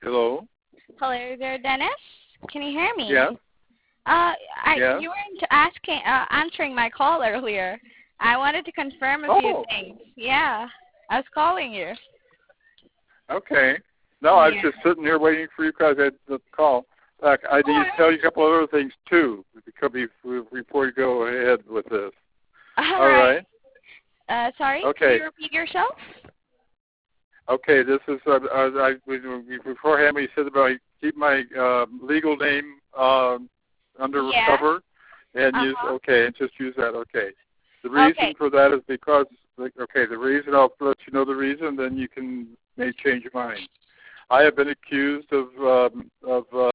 Hello? Hello there, Dennis. Can you hear me? Yes. Yes. You weren't answering my call earlier. I wanted to confirm a few things. Yeah, I was calling you. Okay. No, I was just sitting here waiting for you guys to call. I need to tell you a couple other things, too, before you go ahead with this. All right. Sorry, okay. Can you repeat yourself? Okay, this is, beforehand we said about keep my legal name under cover and just use that, okay. The reason for that is because, the reason, I'll let you know the reason, then you may change your mind. I have been accused of